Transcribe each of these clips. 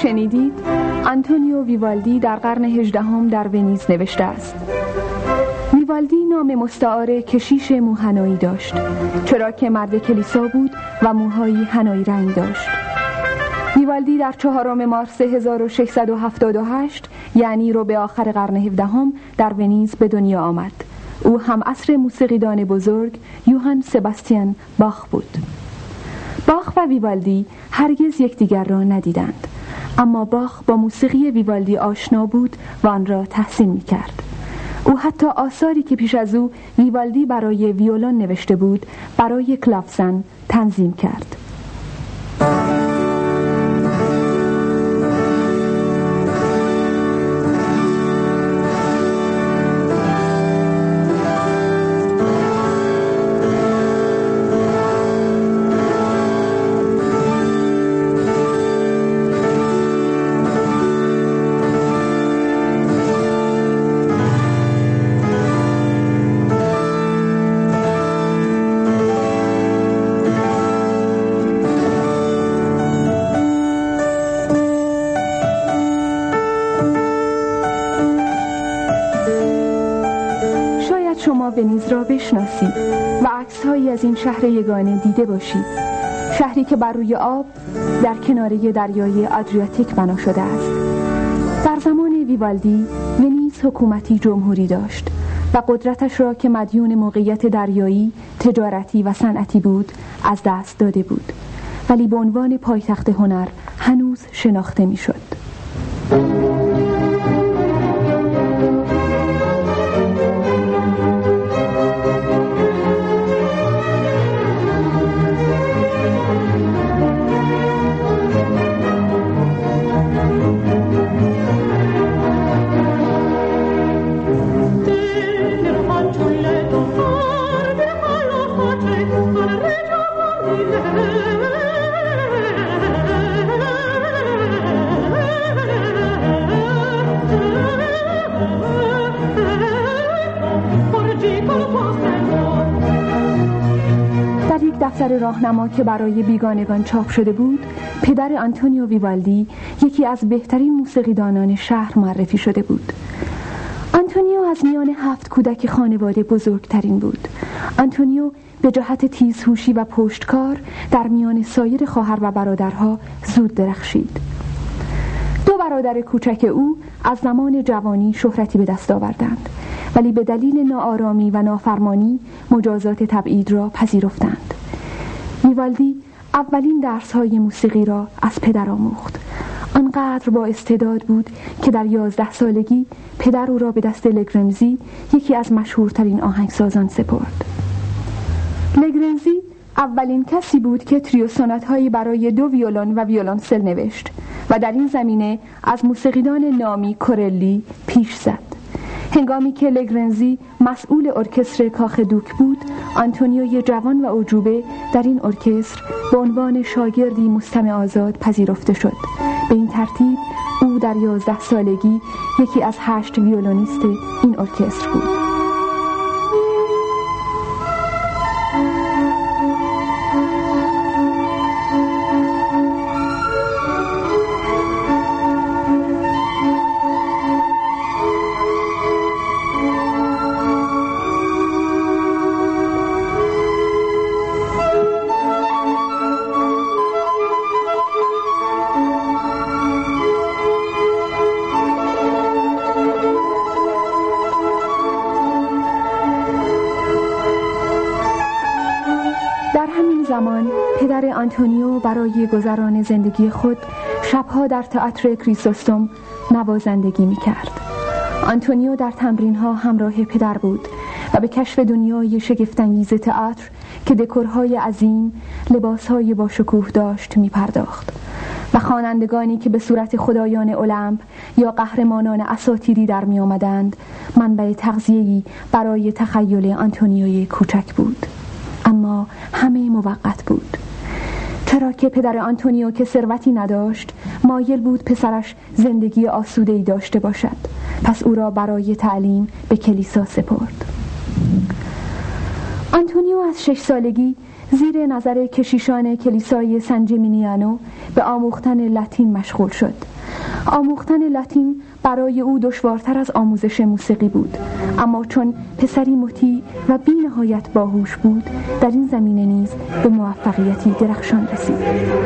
شنیدید آنتونیو ویوالدی در قرن 18 در ونیز نوشته است. ویوالدی نام مستعار کشیش موهنایی داشت، چرا که مرد کلیسا بود و موهایی حنایی رنگ داشت. ویوالدی در 4 مارس 1678 یعنی رو به آخر قرن 17 در ونیز به دنیا آمد. او هم عصر موسیقیدان بزرگ یوهان سباستیان باخ بود. باخ و ویوالدی هرگز یکدیگر را ندیدند، اما باخ با موسیقی ویوالدی آشنا بود و آن را تحسین می‌کرد. او حتی آثاری که پیش از او ویوالدی برای ویولون نوشته بود برای کلافزن تنظیم کرد. شما ونیز را بشناسید و عکس‌هایی از این شهر یگانه دیده باشید. شهری که بر روی آب در کناره دریای آدریاتیک بنا شده است. در زمان ویوالدی ونیز حکومتی جمهوری داشت و قدرتش را که مدیون موقعیت دریایی، تجارتی و صنعتی بود از دست داده بود، ولی به عنوان پایتخت هنر هنوز شناخته می‌شد. دفتر راهنما که برای بیگانگان چاپ شده بود، پدر آنتونیو ویوالدی یکی از بهترین موسیقیدانان شهر معرفی شده بود. آنتونیو از میان 7 کودک خانواده بزرگترین بود. آنتونیو به جهت تیزهوشی و پشتکار در میان سایر خواهر و برادرها زود درخشید. 2 برادر کوچک او از زمان جوانی شهرتی به دست آوردند، ولی به دلیل ناآرامی و نافرمانی مجازات تبعید را پذیرفتند. ویوالدی اولین درس‌های موسیقی را از پدر آموخت. آنقدر با استعداد بود که در 11 سالگی پدر او را به دست لگرنزی، یکی از مشهورترین آهنگسازان، سپرد. لگرنزی اولین کسی بود که تریو سونات‌هایی برای 2 ویولون و ویولنسل نوشت و در این زمینه از موسیقیدان نامی کورلی پیش زد. هنگامی که لگرنزی مسئول ارکستر کاخ دوک بود، آنتونیوی جوان و اعجوبه در این ارکستر به عنوان شاگردی مستمع آزاد پذیرفته شد. به این ترتیب او در 11 سالگی یکی از 8 ویولونیست این ارکستر بود. زمان پدر آنتونیو برای گذران زندگی خود شبها در تئاتر کریسوستوم نوازندگی می‌کرد. آنتونیو در تمرین‌ها همراه پدر بود و به کشف دنیای شگفت‌انگیز تئاتر که دکورهای عظیم، لباسهای با شکوه داشت می‌پرداخت و خوانندگانی که به صورت خدایان المپ یا قهرمانان اساطیری در می‌آمدند منبع تغذیه‌ای برای تخیل آنتونیوی کوچک بود. اما همه موقت بود، چرا که پدر آنتونیو که ثروتی نداشت مایل بود پسرش زندگی آسوده‌ای داشته باشد، پس او را برای تعلیم به کلیسا سپرد. آنتونیو از 6 سالگی زیر نظر کشیشان کلیسای سن جیمینیانو به آموختن لاتین مشغول شد. آموختن لاتین برای او دشوارتر از آموزش موسیقی بود، اما چون پسری مطیع و بی نهایت باهوش بود، در این زمینه نیز به موفقیتی درخشان رسید.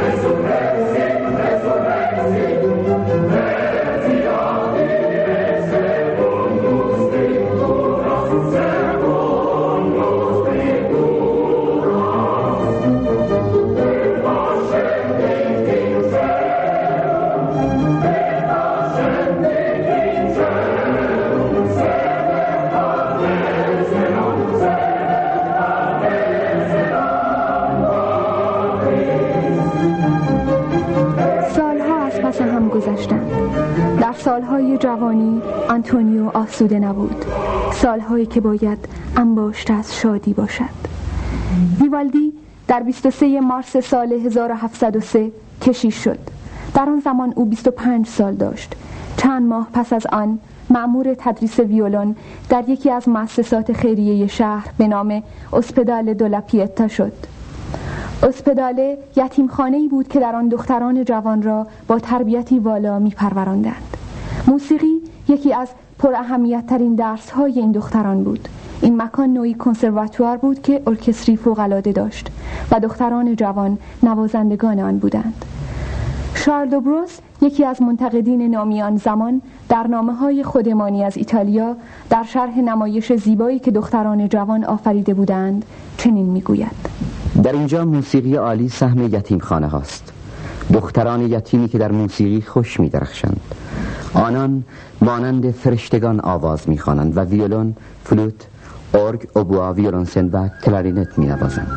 در سالهای جوانی آنتونیو آسوده نبود، سالهایی که باید انباشته از شادی باشد. ویوالدی در 23 مارس سال 1703 کشیش شد. در آن زمان او 25 سال داشت. چند ماه پس از آن مأمور تدریس ویولون در یکی از مؤسسات خیریه شهر به نام اسپدال دولا پیتا شد. اسپداله یتیمخانه‌ای بود که در آن دختران جوان را با تربیتی والا می‌پروراندند. موسیقی یکی از پراهمیت‌ترین درس‌های این دختران بود. این مکان نوعی کنسرواتوار بود که ارکستری فوق‌العاده داشت و دختران جوان نوازندگان آن بودند. شارل دوبروس، یکی از منتقدین نامی آن زمان، در نامه‌های خودمانی از ایتالیا در شرح نمایش زیبایی که دختران جوان آفریده بودند چنین می‌گوید: در اینجا موسیقی عالی سهم یتیمخانه هاست. دختران یتیمی که در موسیقی خوش می درخشند. آنان مانند فرشتگان آواز می خوانند و ویولون، فلوت، ارگ، اوبوا، ویولنسل و کلارینت می نوازند.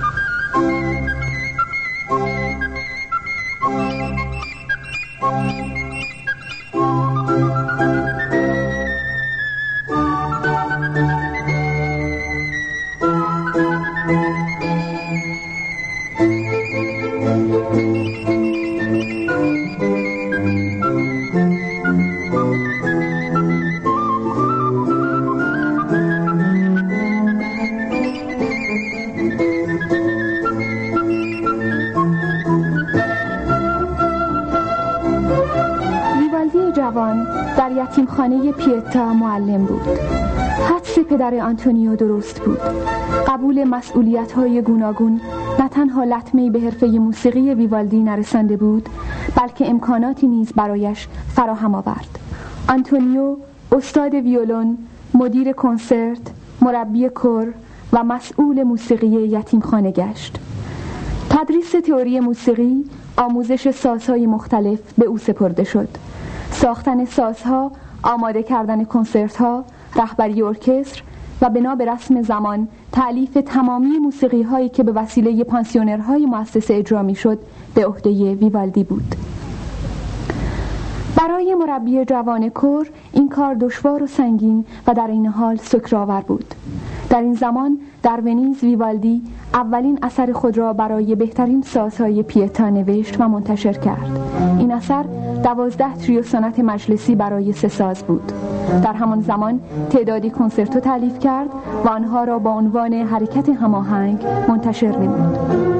در یتیمخانه پیتا معلم بود. حدس پدر آنتونیو درست بود. قبول مسئولیت‌های گوناگون نه تنها لطمه‌ای به حرفه موسیقی ویوالدی نرسانده بود، بلکه امکاناتی نیز برایش فراهم آورد. آنتونیو استاد ویولون، مدیر کنسرت، مربی کور و مسئول موسیقی یتیمخانه گشت. تدریس تئوری موسیقی، آموزش سازهای مختلف به او سپرده شد. ساختن سازها، آماده کردن کنسرت‌ها، رهبری ارکستر و بنا به رسم زمان تألیف تمامی موسیقی‌هایی که به وسیله پانسیونرهای مؤسسه اجرا می‌شد به عهده ویوالدی بود. برای مربی جوان کور این کار دشوار و سنگین و در این حال سکرآور بود. در این زمان در ونیز ویوالدی اولین اثر خود را برای بهترین سازهای پیتا نوشت و منتشر کرد. این اثر 12 تریو سونات مجلسی برای 3 ساز بود. در همان زمان تعدادی کنسرتو تألیف کرد و آنها را با عنوان حرکت هماهنگ منتشر نمود.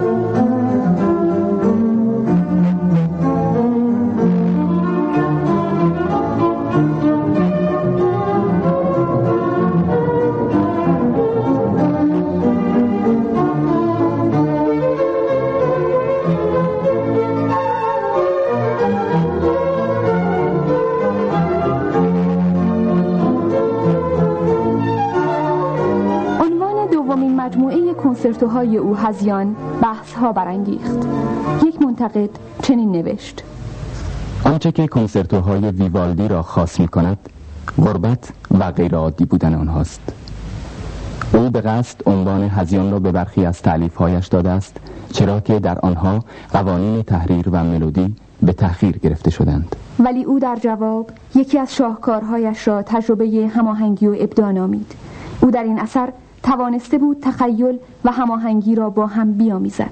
کنسرتوهای او هذیان بحث‌ها برانگیخت. یک منتقد چنین نوشت: آنچه که کنسرتوهای ویوالدی را خاص می‌کند غربت و غیرعادی بودن آنهاست. او به قصد عنوان هذیان را به برخی از تألیف‌هایش داده است، چرا که در آنها قوانین تحریر و ملودی به تأخیر گرفته شدند. ولی او در جواب یکی از شاهکارهایش را تجربه هماهنگی و ابداع نامید. او در این اثر توانسته بود تخیل و هماهنگی را با هم بیامیزد.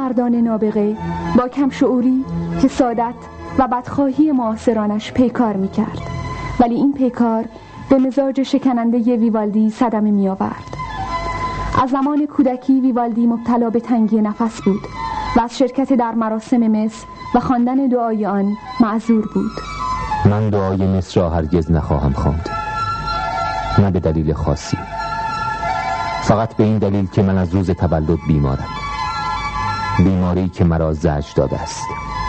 مردان نابغه با کمشعوری، حسادت و بدخواهی معاصرانش پیکار می‌کرد، ولی این پیکار به مزاج شکننده ویوالدی صدمه می‌آورد. از زمان کودکی ویوالدی مبتلا به تنگی نفس بود و از شرکت در مراسم مس و خواندن دعای آن معذور بود. من دعای مس را هرگز نخواهم خواند، نه به دلیل خاصی، فقط به این دلیل که من از روز تولد بیمارم، بیماری که مرا زجر داده است.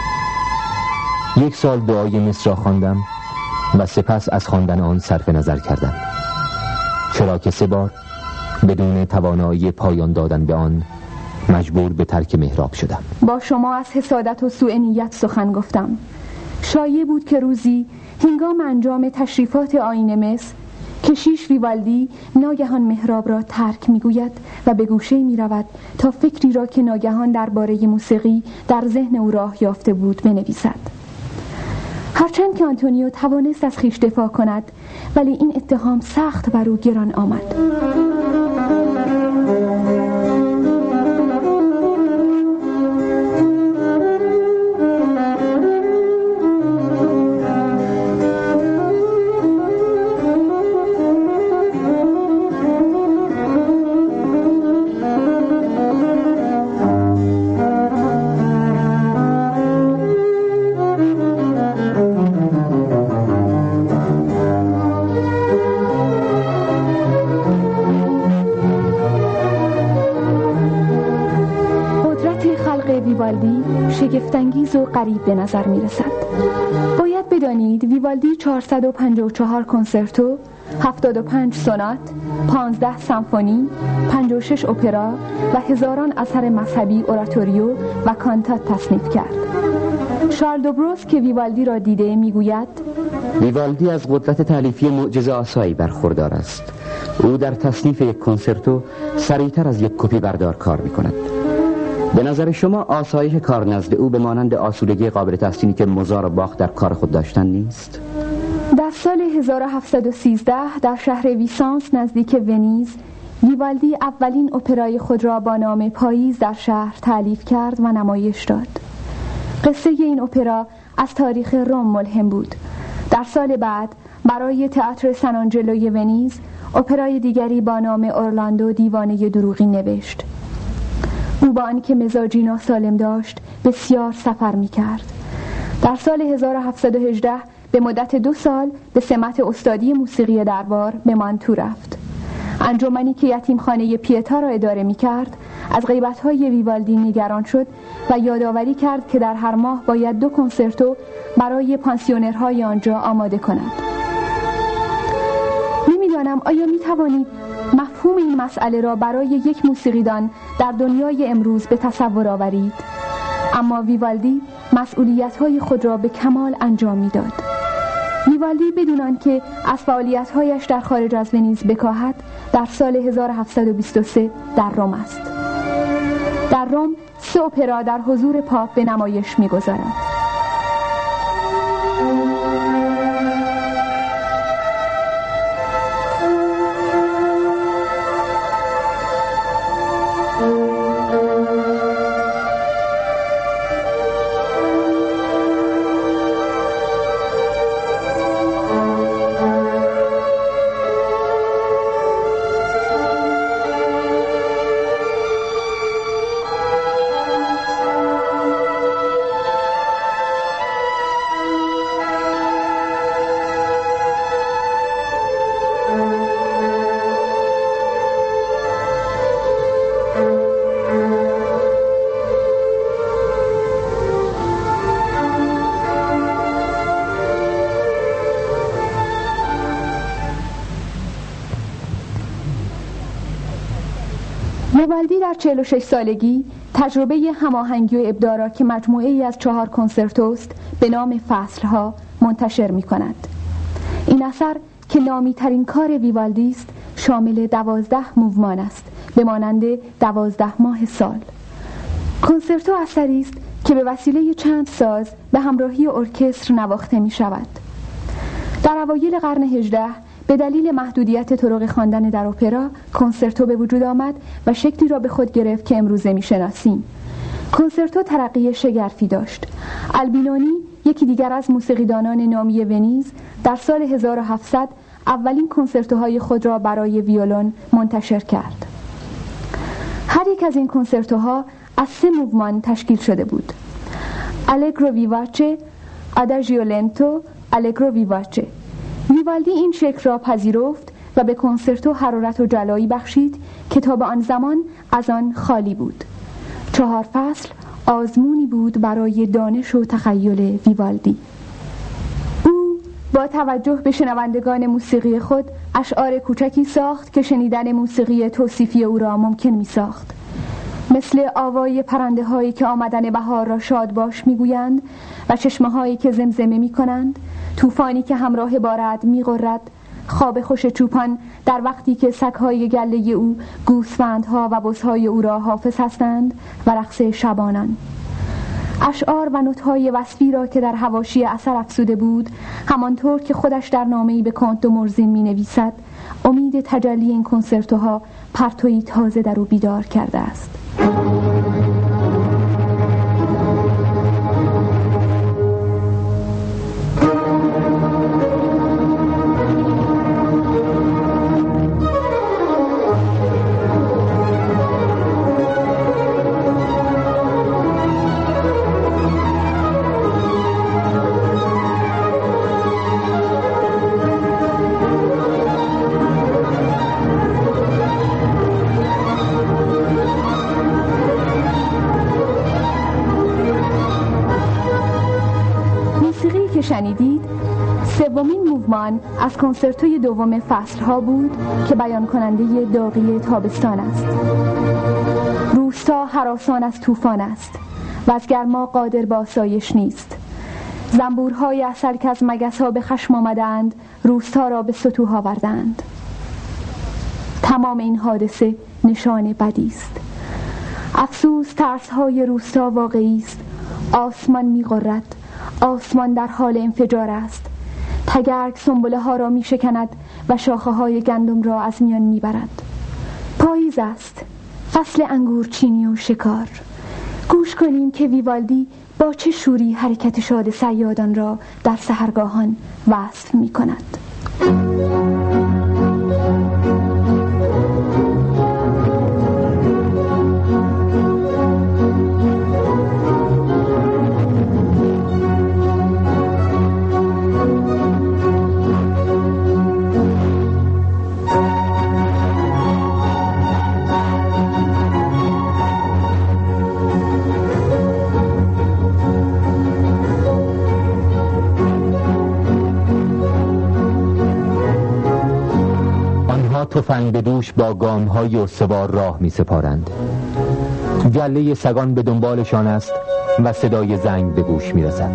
1 سال دعای مس را خواندم و سپس از خواندن آن صرف نظر کردم، چرا که 3 بار بدون توانایی پایان دادن به آن مجبور به ترک محراب شدم. با شما از حسادت و سوء نیت سخن گفتم. شایع بود که روزی هنگام انجام تشریفات آیین مس کشیش ویوالدی ناگهان محراب را ترک می‌گوید و به گوشه می‌رود تا فکری را که ناگهان درباره موسیقی در ذهن او راه یافته بود بنویسد. هرچند که آنتونیو توانست از خویش دفاع کند، ولی این اتهام سخت بر او گران آمد. ویوالدی شگفت‌انگیز و غریب به نظر می رسد. باید بدانید ویوالدی 454 کنسرتو، 75 سونات، 15 سمفونی، 56 اپرا و هزاران اثر مذهبی، اوراتوریو و کانتات تصنیف کرد. شارل دوبروس که ویوالدی را دیده میگوید ویوالدی از قدرت تألیفی معجزه آسایی برخوردار است. او در تصنیف یک کنسرتو سریعتر از یک کپی بردار کار می کند. به نظر شما آسایش کار نزد او به مانند آسودگی قابل تحسینی که موزار و باخ در کار خود داشتن نیست؟ در سال 1713 در شهر ویسانس نزدیک ونیز ویوالدی اولین اپرای خود را با نام پاییز در شهر تألیف کرد و نمایش داد. قصه این اپرا از تاریخ روم ملهم بود. در سال بعد برای تئاتر سن آنجلوی ونیز اپرای دیگری با نام اورلاندو دیوانه دروغین نوشت. او با آنکه مزاجی ناسالم داشت بسیار سفر می کرد. در سال 1718 به مدت 2 سال به سمت استادی موسیقی دربار به مانتو رفت. انجمنی که یتیمخانه پیتا را اداره می کرد از غیبت‌های ویوالدی نگران شد و یادآوری کرد که در هر ماه باید 2 کنسرتو برای پانسیونرهای آنجا آماده کند. نمی‌دانم آیا می توانید مفهوم این مسئله را برای یک موسیقیدان در دنیای امروز به تصور آورید؟ اما ویوالدی مسئولیت‌های خود را به کمال انجام می‌داد. ویوالدی بدون آنکه از فعالیت‌هایش در خارج از ونیز بکاهد در سال 1723 در روم است. در روم 3 اپرا در حضور پاپ به نمایش می‌گذارد. ویوالدی در 46 سالگی تجربه هماهنگی و ابداع را که مجموعه‌ای از 4 کنسرتوست به نام فصلها منتشر می کند. این اثر که نامی ترین کار ویوالدی است شامل 12 موومان است به مانند 12 ماه سال. کنسرتو اثری است که به وسیله چند ساز به همراهی ارکستر نواخته می شود. در اوایل قرن 18 به دلیل محدودیت طرق خواندن در اپرا کنسرتو به وجود آمد و شکلی را به خود گرفت که امروزه می‌شناسیم. کنسرتو ترقی شگرفی داشت. البینونی، یکی دیگر از موسیقیدانان نامی ونیز، در سال 1700 اولین کنسرتوهای خود را برای ویولون منتشر کرد. هر یک از این کنسرتوها از 3 موومان تشکیل شده بود: آلگرو ویواچه، آداژیو لنتو، آلگرو ویواچه. ویوالدی این شکل را پذیرفت و به کنسرتو حرارت و جلایی بخشید که تا به آن زمان از آن خالی بود. 4 فصل آزمونی بود برای دانش و تخیل ویوالدی. او با توجه به شنوندگان موسیقی خود اشعار کوچکی ساخت که شنیدن موسیقی توصیفی او را ممکن می ساخت، مثل آوای پرنده هایی که آمدن بهار را شاد باش می گویند و چشمه هایی که زمزمه می کنند، طوفانی که همراه بارد می غرد، خواب خوش چوپان در وقتی که سگ‌های گله او گوسفندها و بزهای او را حافظ هستند و رقص شبانان. اشعار و نوت‌های وصفی را که در حواشی اثر افزوده بود، همانطور که خودش در نامه‌ای به کانت دو مورزین می‌نویسد، امید تجلی این کنسرتوها پرتویی تازه در او بیدار کرده است. شنیدید سومین موومان از کنسرتوی دوم فصلها بود که بیان کننده داغی تابستان است. روستا هراسان از طوفان است و از گرما قادر به آسایش نیست. زنبورهای عسل که از مگس‌ها به خشم آمدند روستا را به ستوه آوردند. تمام این حادثه نشان بدی است. افسوس ترس‌های روستا واقعی است. آسمان می‌غرد، آسمان در حال انفجار است. تگرگ سنبله ها را می شکند و شاخه های گندم را از میان می برد. پاییز است، فصل انگورچینی و شکار. گوش کنیم که ویوالدی با چه شوری حرکت شاد صیادان را در سحرگاهان وصف می کند. تفنگ به دوش با گام‌های استوار راه می‌سپارند. گله سگان به دنبالشان است و صدای زنگ به گوش می‌رسد.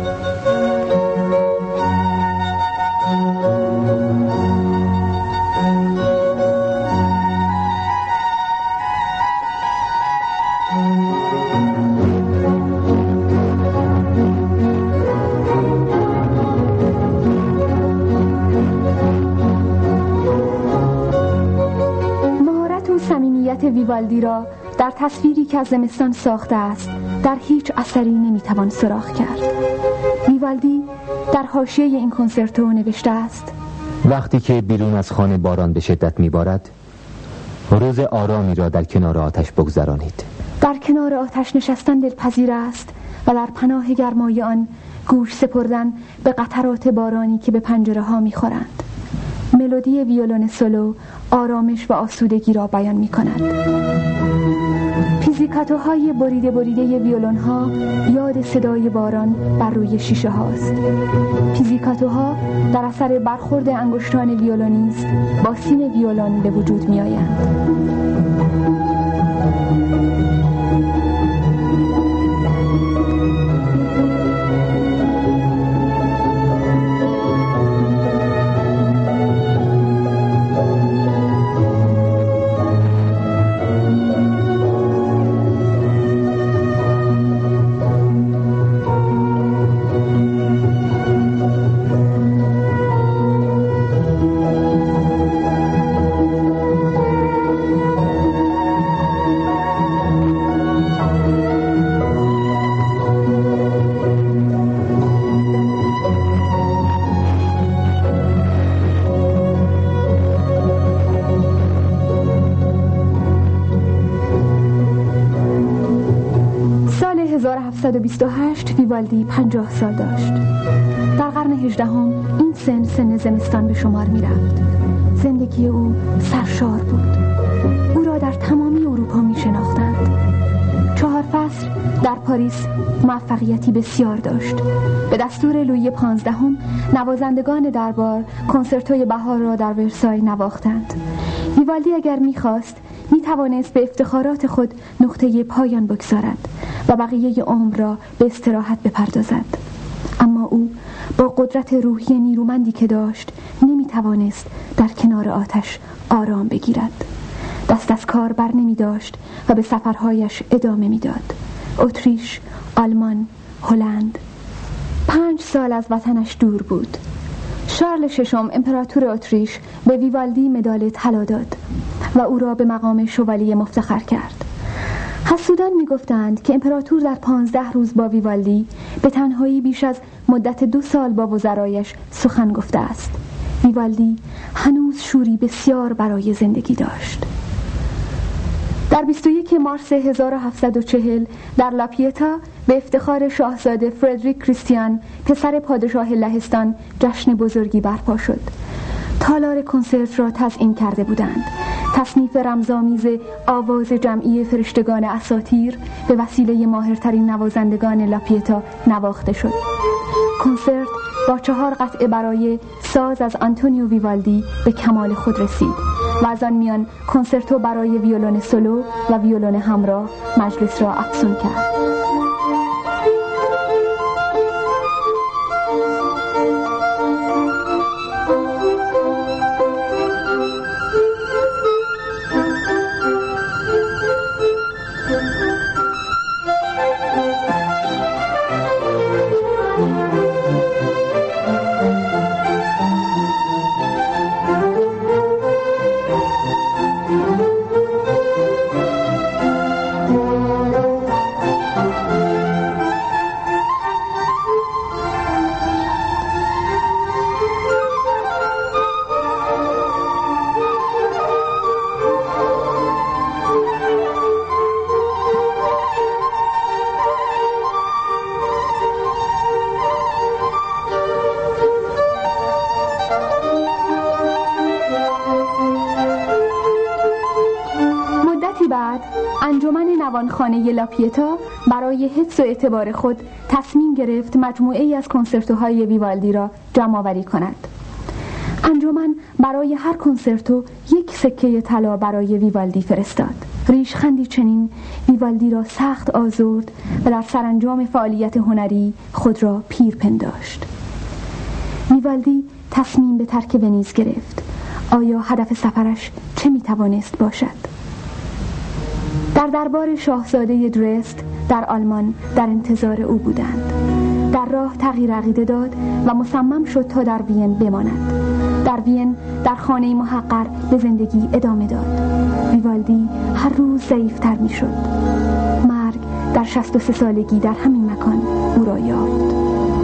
ویوالدی را در تصویری که از زمستان ساخته است در هیچ اثری نمیتوان سراغ کرد. ویوالدی در حاشیه این کنسرتو نوشته است: وقتی که بیرون از خانه باران به شدت میبارد، روز آرامی را در کنار آتش بگذرانید. در کنار آتش نشستن دلپذیر است و در پناه گرمای آن گوش سپردن به قطرات بارانی که به پنجره ها میخورند. ملودی ویولون سولو آرامش و آسودگی را بیان می کند. پیزیکاتوهای بریده بریده ویولون ها یاد صدای باران بر روی شیشه هاست. پیزیکاتوها در اثر برخورد انگشتان ویولونیست با سیم ویولون به وجود می آیند. 1728 ویوالدی 50 سال داشت. در قرن 18 این سن زمستان به شمار می رفت. زندگی او سرشار بود. او را در تمامی اروپا می شناختند. 4 فصل در پاریس موفقیتی بسیار داشت. به دستور لویی 15 نوازندگان دربار کنسرتوی بهار را در ورسای نواختند. ویوالدی اگر می‌خواست می‌توانست به افتخارات خود نقطه پایان بگذارد و بقیه عمر را به استراحت بپردازد. اما او با قدرت روحی نیرومندی که داشت نمی‌توانست در کنار آتش آرام بگیرد. دست از کار بر نمی داشت و به سفرهایش ادامه می داد. اتریش، آلمان، هلند. 5 سال از وطنش دور بود. شارل ششم امپراتور اتریش به ویوالدی مدال طلا داد و او را به مقام شوالیه مفتخر کرد. حسودان می گفتند که امپراتور در 15 روز با ویوالدی به تنهایی بیش از مدت 2 سال با وزرایش سخن گفته است. ویوالدی هنوز شوری بسیار برای زندگی داشت. در 21 مارس 1740 در لاپیتا به افتخار شاهزاده فردریک کریستیان پسر پادشاه لهستان جشن بزرگی برپا شد. تالار کنسرت را تزیین کرده بودند. تصنیف رمزآمیز آواز جمعی فرشتگان اساطیر به وسیله ماهرترین نوازندگان لاپیتا نواخته شد. کنسرت با 4 قطعه برای ساز از آنتونیو ویوالدی به کمال خود رسید و از آن میان کنسرتو برای ویولون سولو و ویولون همراه مجلس را افزون کرد. انجمن نوانخانه لاپیتا برای حفظ و اعتبار خود تصمیم گرفت مجموعه‌ای از کنسرتوهای ویوالدی را جمع‌آوری کند. انجمن برای هر کنسرتو 1 سکه طلا برای ویوالدی فرستاد. ریشخندی چنین ویوالدی را سخت آزرد و در سرانجام فعالیت هنری خود را پیر پنداشت. ویوالدی تصمیم به ترک ونیز گرفت. آیا هدف سفرش چه میتوانست باشد؟ در دربار شاهزاده درست در آلمان در انتظار او بودند. در راه تغییر عقیده داد و مصمم شد تا در وین بماند. در وین در خانه محقر به زندگی ادامه داد. ویوالدی هر روز ضعیف‌تر می‌شد. مرگ در 63 سالگی در همین مکان او را یافت.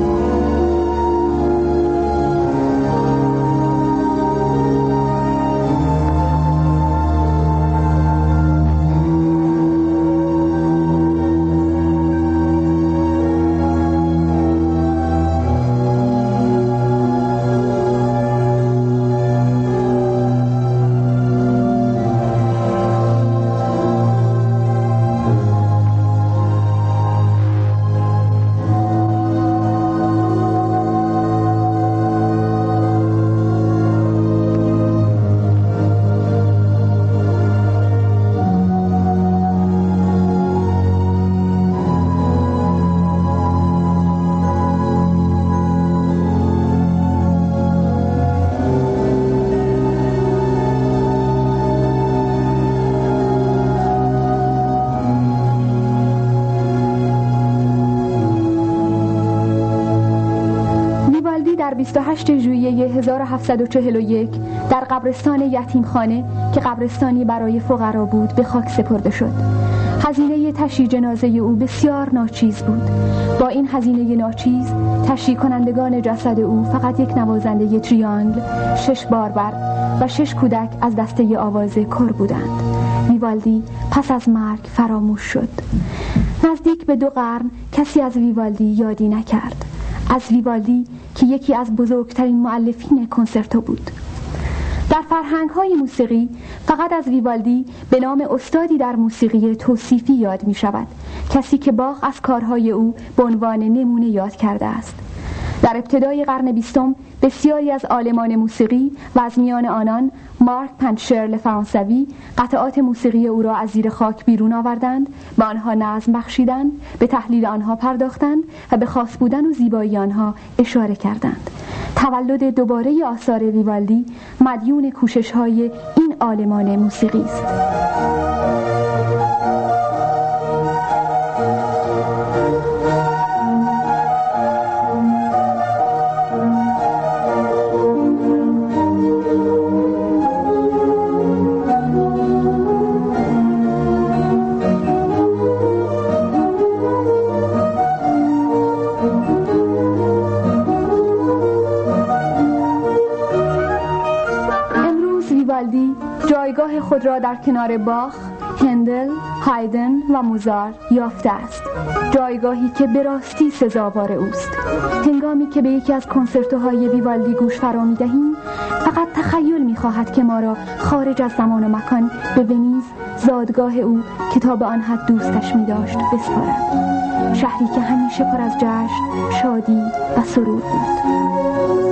در 28 ژوئیه 1741 در قبرستان یتیمخانه که قبرستانی برای فقرا بود به خاک سپرده شد. هزینه تشییع جنازه او بسیار ناچیز بود. با این هزینه ناچیز تشییع کنندگان جسد او فقط 1 نوازنده تریانگل، 6 باربر و 6 کودک از دسته آواز کور بودند. ویوالدی پس از مرگ فراموش شد. نزدیک به 2 قرن کسی از ویوالدی یادی نکرد، از ویوالدی که یکی از بزرگترین مؤلفین کنسرتو بود. در فرهنگ‌های موسیقی فقط از ویوالدی به نام استادی در موسیقی توصیفی یاد می شود، کسی که باخ از کارهای او به عنوان نمونه یاد کرده است. در ابتدای قرن 20 بسیاری از عالمان موسیقی و از میان آنان مارک پنتشرل فرانسوی قطعات موسیقی او را از زیر خاک بیرون آوردند، به آنها نظم بخشیدند، به تحلیل آنها پرداختند و به خاص بودن و زیبایی آنها اشاره کردند. تولد دوباره آثار ویوالدی مدیون کوشش‌های این عالمان موسیقی است. جایگاه خود را در کنار باخ، هندل، هایدن و موزار یافته است، جایگاهی که به راستی سزاوار اوست. هنگامی که به یکی از کنسرتوهای ویوالدی گوش فرا می‌دهیم، فقط تخیل می‌خواهد که ما را خارج از زمان و مکان به ونیز، زادگاه او که تا به آن حد دوستش می‌داشت بسپارد، شهری که همیشه پر از جشن، شادی و سرور بود.